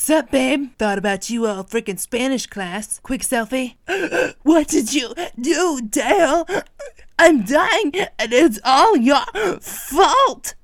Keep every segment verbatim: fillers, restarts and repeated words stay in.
Sup, babe? Thought about you all frickin' Spanish class. Quick selfie. What did you do, Dale? I'm dying, and it's all your fault.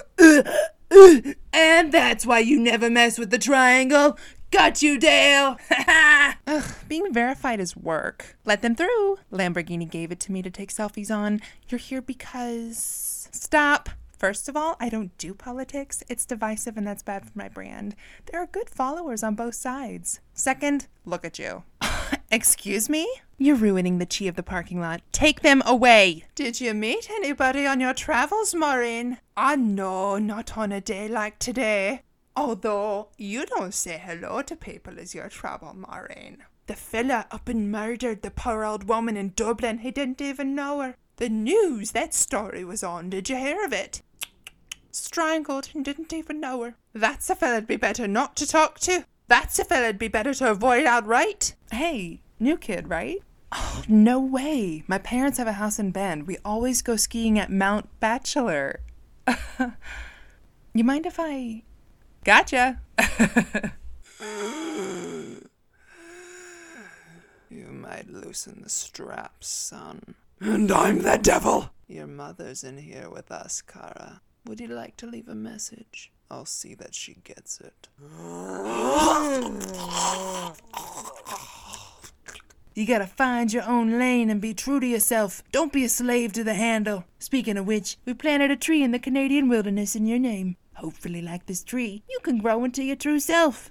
And that's why you never mess with the triangle. Got you, Dale. Ugh, being verified is work. Let them through. Lamborghini gave it to me to take selfies on. You're here because... Stop. First of all, I don't do politics. It's divisive and that's bad for my brand. There are good followers on both sides. Second, look at you. Excuse me? You're ruining the chi of the parking lot. Take them away. Did you meet anybody on your travels, Maureen? Ah, no, not on a day like today. Although, you don't say hello to people as you travel, Maureen. The fella up and murdered the poor old woman in Dublin. He didn't even know her. The news, that story was on. Did you hear of it? Strangled and didn't even know her. That's a fella'd be better not to talk to. That's a fella'd be better to avoid outright. Hey, new kid, right? Oh, no way. My parents have a house in Bend. We always go skiing at Mount Bachelor. You mind if I... Gotcha. You might loosen the straps, son. And I'm the devil! Your mother's in here with us, Kara. Would you like to leave a message? I'll see that she gets it. You gotta find your own lane and be true to yourself. Don't be a slave to the handle. Speaking of which, we planted a tree in the Canadian wilderness in your name. Hopefully, like this tree, you can grow into your true self.